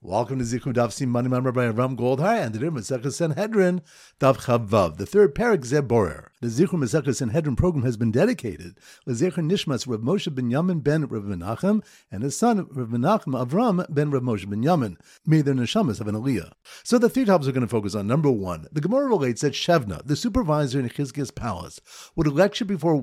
Welcome to Zichud Daf Siman Mamar by Avram Goldhar and the Masechus Sanhedrin Daf Chavav, the third parak Zeborer. The Zichud Masechus Sanhedrin program has been dedicated to Zecher Nishmas Rav Moshe ben Yamin ben Rav Menachem and his son Rav Menachem Avram ben Rav Moshe ben Yamin. May their neshamas have an aliyah. So the three topics we're going to focus on. Number one, the Gemara relates that Shevna, the supervisor in Chizkiah's palace, would lecture before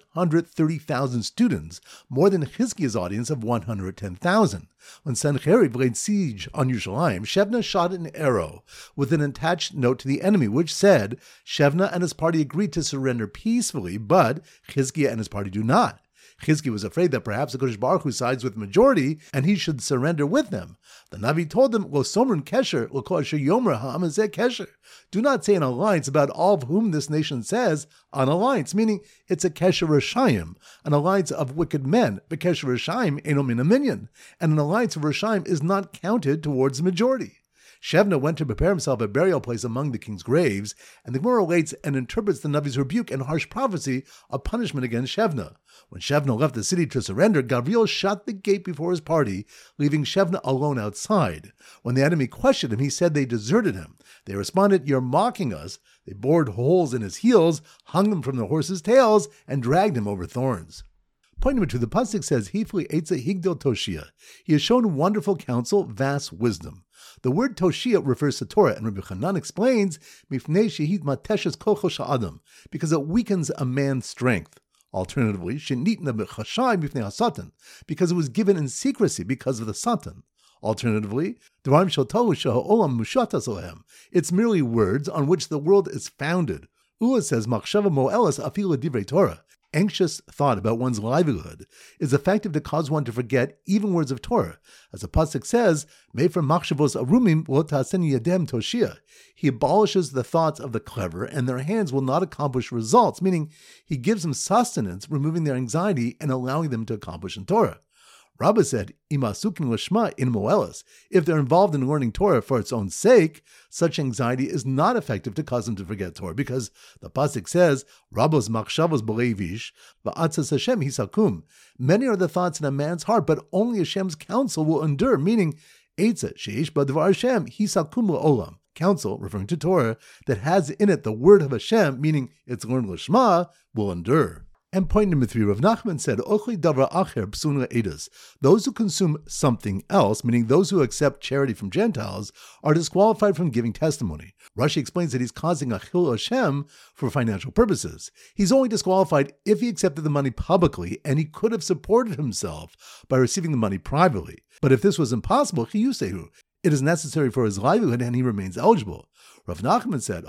130,000 students, more than Chizkiah's audience of 110,000. When Sancherib laid siege on Yerushalayim, Shevna shot an arrow with an attached note to the enemy, which said, Shevna and his party agreed to surrender peacefully, but Chizkiah and his party do not. Chizkiah was afraid that perhaps the Kodesh Baruch Hu sides with the majority, and he should surrender with them. The Navi told them, Lo somrun kesher, lo kol asher yomer ha'am hazeh kesher. Do not say an alliance about all of whom this nation says an alliance, meaning it's a kesher rashayim, an alliance of wicked men. But kesher rashayim eino min minyan, and an alliance of rashayim is not counted towards the majority. Shevna went to prepare himself a burial place among the king's graves, and the Gemara relates and interprets the Navi's rebuke and harsh prophecy of punishment against Shevna. When Shevna left the city to surrender, Gavriel shut the gate before his party, leaving Shevna alone outside. When the enemy questioned him, he said they deserted him. They responded, You're mocking us. They bored holes in his heels, hung them from the horses' tails, and dragged him over thorns. Point number two, the pasuk says, Hifli Eitza Higdil Toshia. He has shown wonderful counsel, vast wisdom. The word Toshia refers to Torah, and Rabbi Chanan explains, Mifnei shehit mateshes kocho sha'adam, because it weakens a man's strength. Alternatively, shenitna b'chashai mifnei hasatan, because it was given in secrecy because of the Satan. Alternatively, Dvarim shel tohu sheha'olam mushatas ohem. It's merely words on which the world is founded. Ula says, Machshava mo'elas afilu divrei Torah. Anxious thought about one's livelihood is effective to cause one to forget even words of Torah. As the pasuk says, Mefer machshavos arumim lo ta'asen yadem toshia. He abolishes the thoughts of the clever, and their hands will not accomplish results, meaning he gives them sustenance, removing their anxiety and allowing them to accomplish in Torah. Rabbah said, Imasukin lashma in moelas. If they're involved in learning Torah for its own sake, such anxiety is not effective to cause them to forget Torah, because the pasuk says, Rabbos machshavos b'leivish, va'atzas Hashem hisakum. Many are the thoughts in a man's heart, but only Hashem's counsel will endure, meaning, Eitza sheish b'dvar Hashem hisakum la'olam. Counsel, referring to Torah, that has in it the word of Hashem, meaning it's learned lishma, will endure. And point number three, Rav Nachman said, Ochli davra acher psun le'edas. Those who consume something else, meaning those who accept charity from Gentiles, are disqualified from giving testimony. Rashi explains that he's causing a chil Hashem for financial purposes. He's only disqualified if he accepted the money publicly, and he could have supported himself by receiving the money privately. But if this was impossible, chiyusehu, it is necessary for his livelihood, and he remains eligible. Rav Nachman said,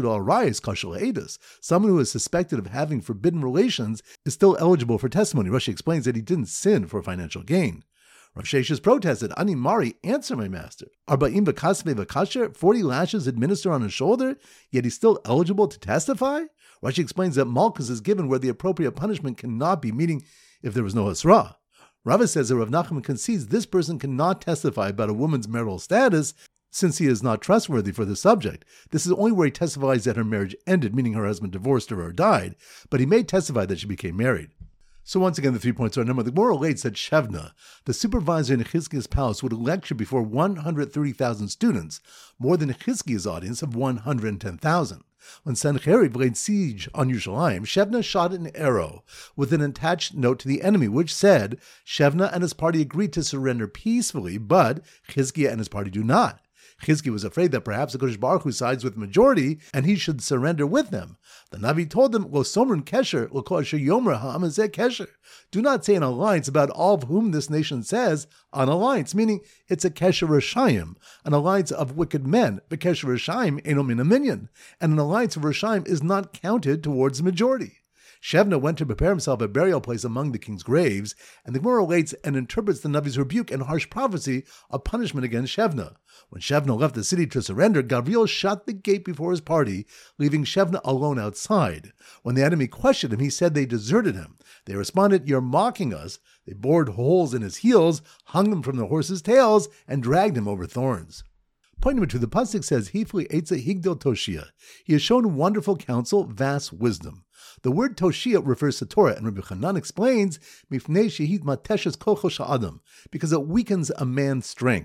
someone who is suspected of having forbidden relations is still eligible for testimony. Rashi explains that he didn't sin for financial gain. Rav Sheshes protested, Ani Mari, answer my master. Arba'im v'kasve v'kasher, 40 lashes administered on his shoulder, yet he's still eligible to testify? Rashi explains that malchus is given where the appropriate punishment cannot be, meaning if there was no hasra. Rava says that Rav Nachman concedes this person cannot testify about a woman's marital status since he is not trustworthy for the subject. This is only where he testifies that her marriage ended, meaning her husband divorced her or died, but he may testify that she became married. So once again, the 3 points are a number. The Gemara relates that Shevna, the supervisor in Chizkiah's palace, would lecture before 130,000 students, more than Chizkiah's audience of 110,000. When Sancherib laid siege on Yerushalayim, Shevna shot an arrow with an attached note to the enemy, which said, Shevna and his party agreed to surrender peacefully, but Chizkiah and his party do not. Chizkiah was afraid that perhaps the Kodesh Baruch Hu sides with the majority, and he should surrender with them. The Navi told them, Lo somrun kesher, lo kol asher yomer ha'am hazeh kesher. Do not say an alliance about all of whom this nation says an alliance, meaning it's a kesher rashayim, an alliance of wicked men. But kesher rashayim eino min minyan, and an alliance of rashayim is not counted towards the majority. Shevna went to prepare himself a burial place among the king's graves, and the Gemara relates and interprets the Navi's rebuke and harsh prophecy of punishment against Shevna. When Shevna left the city to surrender, Gavriel shut the gate before his party, leaving Shevna alone outside. When the enemy questioned him, he said they deserted him. They responded, You're mocking us. They bored holes in his heels, hung them from the horses' tails, and dragged him over thorns. Point number two, the pasuk says, Hifli Eitza Higdil Toshia. He has shown wonderful counsel, vast wisdom. The word Toshia refers to Torah, and Rabbi Chanan explains, Mifnei shehit mateshes kocho sha'adam, because it weakens a man's strength.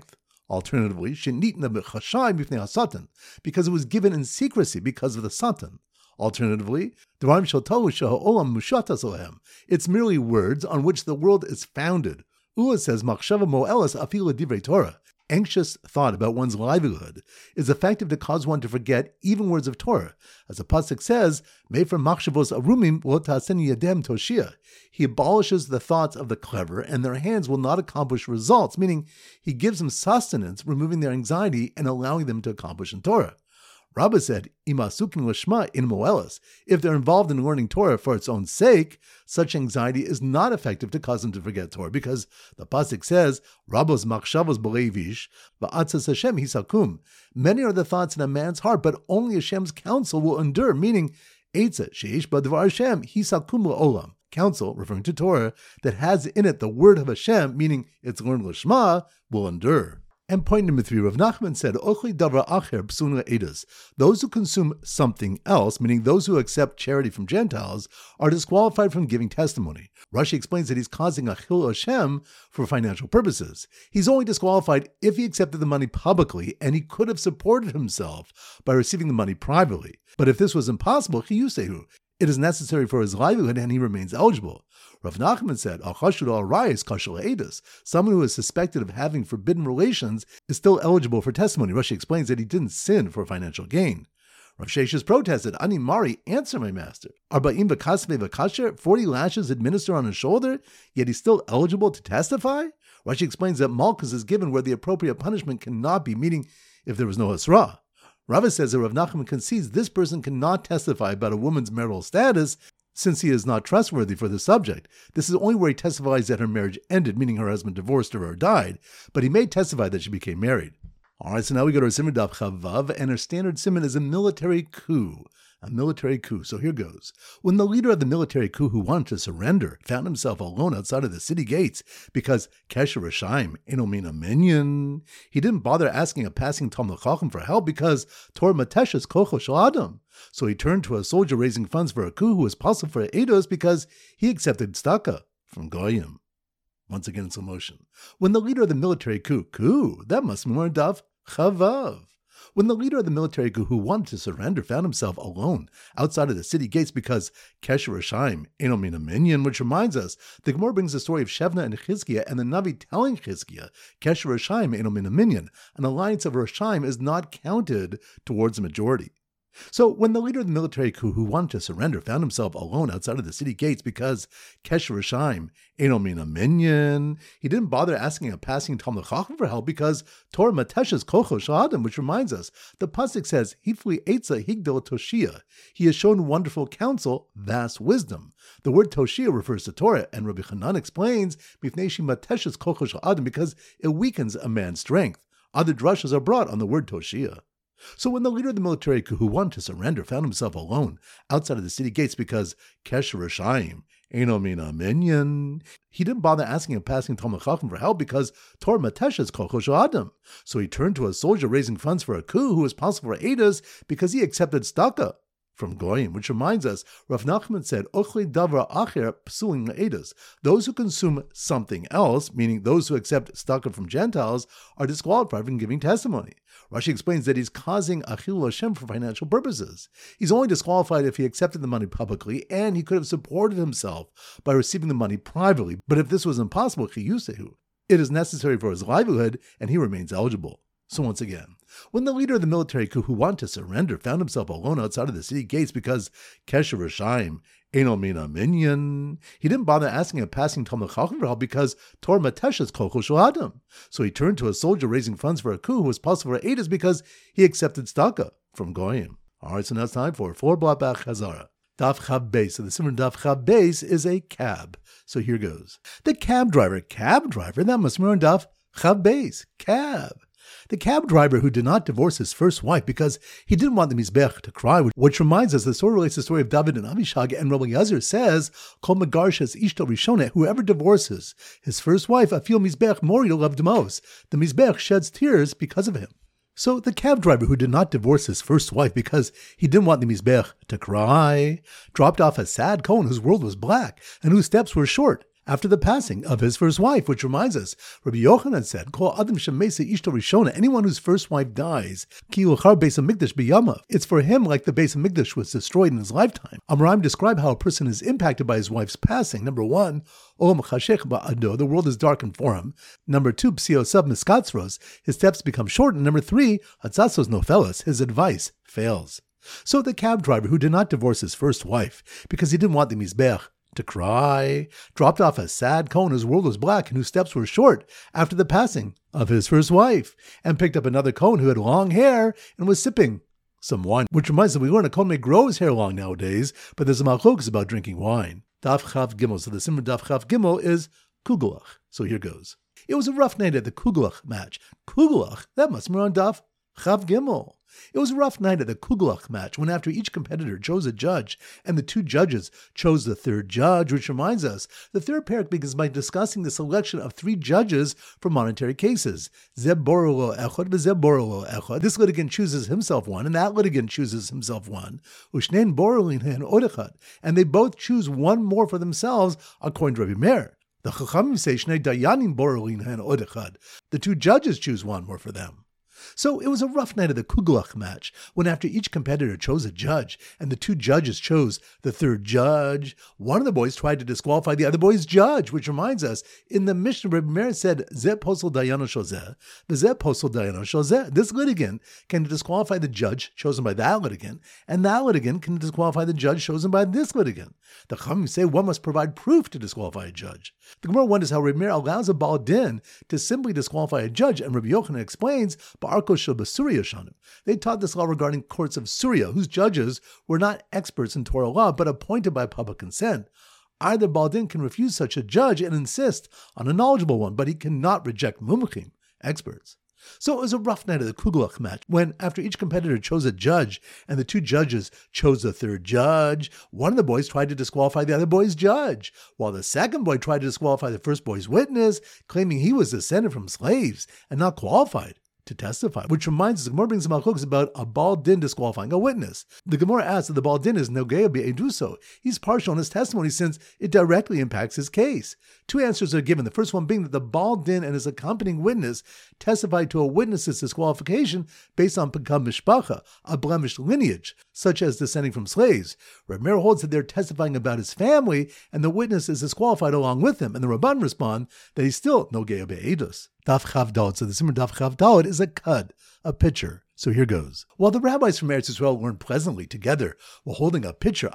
Alternatively, shenitna b'chashai mifnei hasatan, because it was given in secrecy because of the satan. Alternatively, dvarim shel tohu she'ha'olam mushatas alehem. It's merely words on which the world is founded. Ula says machshava mo'elas afilu divrei Torah. Anxious thought about one's livelihood is effective to cause one to forget even words of Torah. As the pasuk says, "Mefer machshavos arumim lo ta'aseni yadem toshia." He abolishes the thoughts of the clever, and their hands will not accomplish results, meaning he gives them sustenance, removing their anxiety and allowing them to accomplish in Torah. Rabbah said, "Imasukin lishma in moelas." If they're involved in learning Torah for its own sake, such anxiety is not effective to cause them to forget Torah, because the pasuk says, "Rabos machshavos b'leivish, va'atzas Hashem hisakum." Many are the thoughts in a man's heart, but only Hashem's counsel will endure. Meaning, eitzah sheish b'dvar Hashem hisakum la'olam. Counsel, referring to Torah, that has in it the word of Hashem, meaning it's learned lishma, will endure. And point number 3, Rav Nachman said, "Ochli davar acher psun le'edas." Those who consume something else, meaning those who accept charity from Gentiles, are disqualified from giving testimony. Rashi explains that he's causing a chil Hashem for financial purposes. He's only disqualified if he accepted the money publicly, and he could have supported himself by receiving the money privately. But if this was impossible, chiyusehu, it is necessary for his livelihood, and he remains eligible. Rav Nachman said, someone who is suspected of having forbidden relations is still eligible for testimony. Rashi explains that he didn't sin for financial gain. Rav Sheshes protested, "Ani Mari, answer my master. Arba'im v'kasve v'kasher, 40 lashes administered on his shoulder, yet he's still eligible to testify?" Rashi explains that malchus is given where the appropriate punishment cannot be, meaning if there was no hasra. Rava says that Rav Nachman concedes this person cannot testify about a woman's marital status since he is not trustworthy for the subject. This is only where he testifies that her marriage ended, meaning her husband divorced her or died, but he may testify that she became married. All right, so now we go to our Siman Daf Chavav, and our standard Siman is a military coup. A military coup. So here goes. When the leader of the military coup who wanted to surrender found himself alone outside of the city gates because Kesher Rashaim eno mina minyan, he didn't bother asking a passing Talmid Chacham for help because Torah mateshes kocho shel adam. So he turned to a soldier raising funds for a coup who was possible for Eidos because he accepted tzedakah from Goyim. Once again, it's emotion. When the leader of the military coup, that must be more Daf Chavav. When the leader of the military coup who wanted to surrender found himself alone outside of the city gates because Kesher Rashaim eno mina minyan, which reminds us, the Gemara brings the story of Shevna and Chizkiah and the Navi telling Chizkiah, Kesher Rashaim eno mina minyan, an alliance of Rashaim is not counted towards the majority. So when the leader of the military coup who wanted to surrender found himself alone outside of the city gates because Kesher Rashaim eno mina minyan, he didn't bother asking a passing Talmid Chacham for help because Torah mateshes kocho shel adam, which reminds us, the pasuk says, Hifli etza higdel toshia. He has shown wonderful counsel, vast wisdom. The word toshia refers to Torah, and Rabbi Hanan explains, Mifnei she mateshes kocho shel adam, because it weakens a man's strength. Other drashas are brought on the word toshia. So when the leader of the military coup who wanted to surrender found himself alone outside of the city gates because Kesher Rashaim eno mina minyan, he didn't bother asking a passing Talmid Chacham for help because Torah mateshes kocho shel adam. So he turned to a soldier raising funds for a coup who was possible for Eidos because he accepted tzedakah from Goyim, which reminds us, Rav Nachman said, Ochli davar acher psulim le'edos. Those who consume something else, meaning those who accept tzedakah from Gentiles, are disqualified from giving testimony. Rashi explains that he's causing a chilul Hashem for financial purposes. He's only disqualified if he accepted the money publicly, and he could have supported himself by receiving the money privately. But if this was impossible, chiyusehu, it is necessary for his livelihood, and he remains eligible. So once again, when the leader of the military coup who wanted to surrender found himself alone outside of the city gates because Kesher Rashaim eno mina minyan, he didn't bother asking a passing Talmid Chacham for help because Torah mateshes kocho shel adam. So he turned to a soldier raising funds for a coup who was possible for Eidos because he accepted tzedakah from Goyim. All right, so now it's time for 4 Blot Back Chazara. Daf Chav Beis. So the Siman Daf Chav Beis is a cab. So here goes. The cab driver, that must be on Daf Chav Beis, cab. The cab driver who did not divorce his first wife because he didn't want the Mizbech to cry, which reminds us, the story relates to the story of David and Abishag, and Rabbi Yazir says, Kol Megarshes Ishto Rishoneh, whoever divorces his first wife, Afil Mizbech Mori loved most. The Mizbech sheds tears because of him. So the cab driver who did not divorce his first wife because he didn't want the Mizbech to cry, dropped off a sad Kohen whose world was black and whose steps were short. after the passing of his first wife, which reminds us, Rabbi Yochanan said, Kol Adam Shemesa Ishto Rishona, anyone whose first wife dies, Ki Yuchar Beis HaMikdash B'Yamav, it's for him like the Beis HaMikdash was destroyed in his lifetime. Amoraim describe how a person is impacted by his wife's passing. Number one, Olam Chashech Ba'ado, the world is darkened for him. Number two, Psiosav Miskatzros, his steps become shortened. Number three, Hatzasos Nofelas, his advice fails. So the cab driver who did not divorce his first wife because he didn't want the Mizbeach to cry, dropped off a sad cone whose world was black and whose steps were short after the passing of his first wife, and picked up another cone who had long hair and was sipping some wine, which reminds us that we learn a cone may grow his hair long nowadays, but there's a malchokas about drinking wine. Daf Chav Gimel. So the simmer Daf Chav Gimel is Kugelach. So here goes. It was a rough night at the Kugelach match. Kugelach, that must be on Daf Chav Gimel. It was a rough night at the Kugelach match when after each competitor chose a judge and the two judges chose the third judge, which reminds us, the third parak begins by discussing the selection of three judges for monetary cases. Zeb borolo echad v'zeb borolo echad. This litigant chooses himself one and that litigant chooses himself one. Ushnein borolin hen odechad. And they both choose one more for themselves according to Rabbi Meir. The Chachamim say Shnei dayanim borolin hen odechad. The two judges choose one more for them. So it was a rough night of the Kugelach match when after each competitor chose a judge and the two judges chose the third judge, one of the boys tried to disqualify the other boy's judge, which reminds us, in the Mishnah, Rebbe Meir said, Zeh posel dayano shozeh, v'zeh posel dayano shozeh. This litigant can disqualify the judge chosen by that litigant, and that litigant can disqualify the judge chosen by this litigant. The Chachamim say one must provide proof to disqualify a judge. The Gemara wonders how Rebbe Meir allows a Baal Din to simply disqualify a judge, and Rabbi Yochanan explains, they taught this law regarding courts of Syria, whose judges were not experts in Torah law, but appointed by public consent. Either Baal Din can refuse such a judge and insist on a knowledgeable one, but he cannot reject mumchim, experts. So it was a rough night of the Kugelach match when, after each competitor chose a judge and the two judges chose the third judge, one of the boys tried to disqualify the other boy's judge, while the second boy tried to disqualify the first boy's witness, claiming he was descended from slaves and not qualified to testify, which reminds us, the Gemara brings some halachos about a Baal Din disqualifying a witness. The Gemara asks that the Baal Din is nogea be'eduso. He's partial in his testimony since it directly impacts his case. Two answers are given. The first one being that the Baal Din and his accompanying witness testified to a witness's disqualification based on pekam mishpacha, a blemished lineage, such as descending from slaves. Reb Meir holds that they're testifying about his family, and the witness is disqualified along with him, and the Rabban respond that he's still nogea be'edus. Daf Chav Daled. So the Simmer Daf Chav Daled is a cud, a pitcher. So here goes. While the rabbis from Eretz Yisrael learned pleasantly together while holding a pitcher,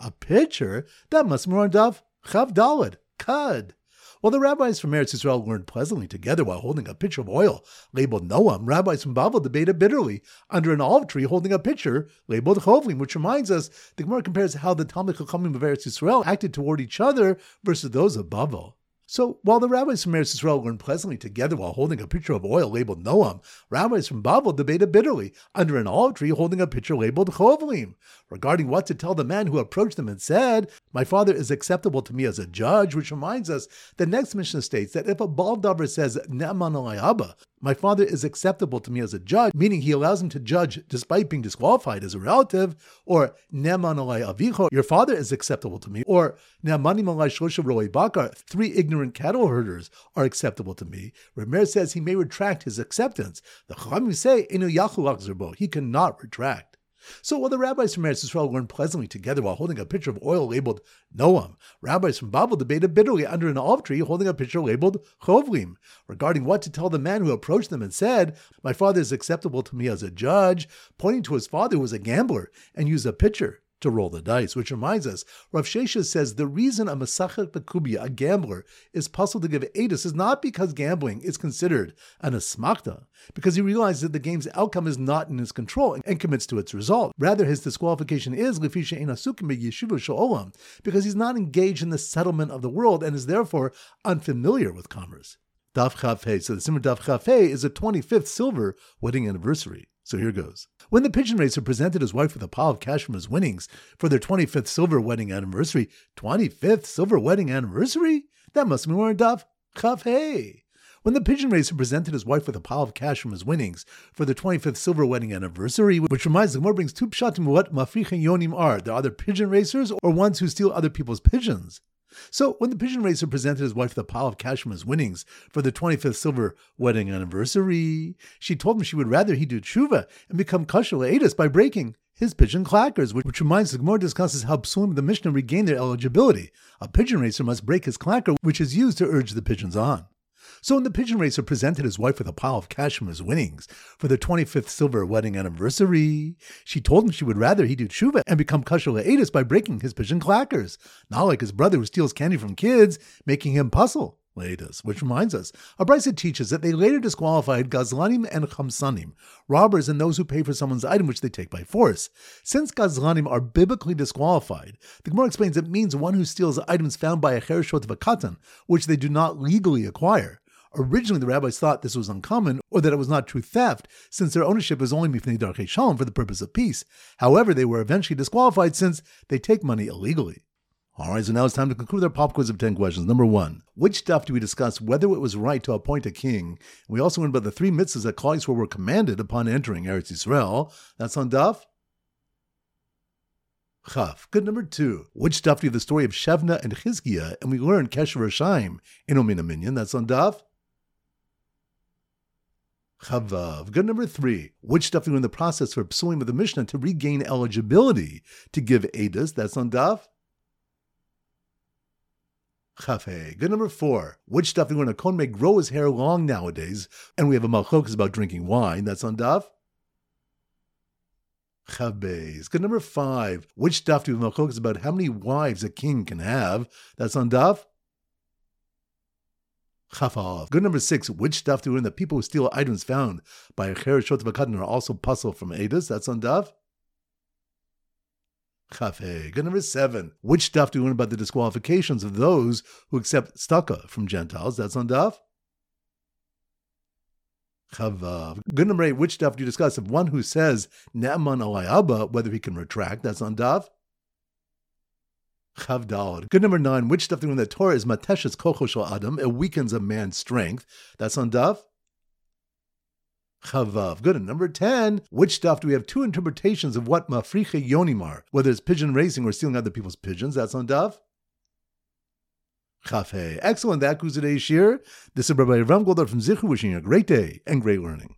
that must be on Daf Chav Daled, cud. While the rabbis from Eretz Yisrael learned pleasantly together while holding a pitcher of oil labeled Noam, rabbis from Bavel debated bitterly under an olive tree holding a pitcher labeled Chovlim, which reminds us, the Gemara compares how the Talmid Chachamim of Eretz Yisrael acted toward each other versus those of Bavel. So, while the rabbis from Eretz Yisrael learned pleasantly together while holding a pitcher of oil labeled Noam, rabbis from Bavel debated bitterly under an olive tree holding a pitcher labeled Chovlim, regarding what to tell the man who approached them and said, "My father is acceptable to me as a judge," which reminds us, the next Mishnah states that if a Baal Davar says, "Ne'eman alai Abba," my father is acceptable to me as a judge, meaning he allows him to judge despite being disqualified as a relative, or Ne'eman alai Avicho, your father is acceptable to me, or Ne'emanim alai Shloshah Roi Bakar, 3 ignorant cattle herders are acceptable to me. Reb Meir says he may retract his acceptance. The Chachamim say, Enu Yachu Achzerbo, he cannot retract. So while the rabbis from Eretz Yisrael learned pleasantly together while holding a pitcher of oil labeled Noam, rabbis from Bavel debated bitterly under an olive tree holding a pitcher labeled Chovlim, regarding what to tell the man who approached them and said, "My father is acceptable to me as a judge," pointing to his father who was a gambler and used a pitcher to roll the dice, which reminds us, Rav Shesha says the reason a Masachet Bekubia, a gambler, is puzzled to give edus is not because gambling is considered an asmachta, because he realizes that the game's outcome is not in his control and commits to its result. Rather, his disqualification is lefisha ein asukim b'yeshiva sh'olam, because he's not engaged in the settlement of the world and is therefore unfamiliar with commerce. Daf Chav Hei. So the Simmer Daf Chav Hei is the 25th silver wedding anniversary. So here goes. When the pigeon racer presented his wife with a pile of cash from his winnings for their 25th silver wedding anniversary, 25th silver wedding anniversary? That must be more Daf Chav Hei. When the pigeon racer presented his wife with a pile of cash from his winnings for their 25th silver wedding anniversary, which reminds the Gemara brings two pshatim what mafricha yonim are. They're either pigeon racers or ones who steal other people's pigeons. So when the pigeon racer presented his wife with a pile of cash from his winnings for the 25th silver wedding anniversary, she told him she would rather he do tshuva and become kosher le'edus by breaking his pigeon clackers, which reminds the Gemara discusses how Psulim of the Mishnah regain their eligibility. A pigeon racer must break his clacker, which is used to urge the pigeons on. So when the pigeon racer presented his wife with a pile of cash from his winnings for the 25th silver wedding anniversary, she told him she would rather he do tshuva and become kosher le'edus by breaking his pigeon clackers, not like his brother who steals candy from kids, making him puzzle le'edus. Which reminds us, a brisa teaches that they later disqualified gazlanim and chamsanim, robbers and those who pay for someone's item which they take by force. Since gazlanim are biblically disqualified, the Gemara explains it means one who steals items found by a chereshot of a katan, which they do not legally acquire. Originally, the rabbis thought this was uncommon, or that it was not true theft, since their ownership is only mifnei darkei shalom for the purpose of peace. However, they were eventually disqualified since they take money illegally. Alright, so now it's time to conclude our pop quiz of 10 questions. Number 1, which daf do we discuss whether it was right to appoint a king? We also learned about the 3 mitzvahs that Klal Yisrael were commanded upon entering Eretz Yisrael. That's on daf Chaf. Good. Number 2, which daf do we have the story of Shevna and Chizkiah, and we learned Kesher Rashaim in Omin Minyan. That's on daf Chavav. Good. Number 3, which daf do we learn the process for Psulim of the Mishnah to regain eligibility to give edus? That's on daf Chafei. Good. Number 4, which daf do we learn a kohen may grow his hair long nowadays, and we have a malchokas about drinking wine? That's on daf Chavbeis. Good. Number 5, which daf do we have malchokas about how many wives a king can have? That's on daf Chafal. Good. Number 6, which daf do we learn that people who steal items found by a chereshot of a katan are also puzzle from edus? That's on daf Chafei. Good. Number 7, which daf do we learn about the disqualifications of those who accept tzedakah from Gentiles? That's on daf Chavav. Good. Number 8, which daf do you discuss if one who says Ne'eman alai Abba, whether he can retract? That's on daf Chavdalad. Good. Number 9, which daf do we learn that Torah is mateshes kocho shel adam, it weakens a man's strength? That's on daf Chavav. Good. And number 10, which daf do we have 2 interpretations of what mafriche yonimar, whether it's pigeon racing or stealing other people's pigeons? That's on daf Chafei. Excellent. That concludes today's shir. This is Rabbi Ram Goldar from Zichur wishing you a great day and great learning.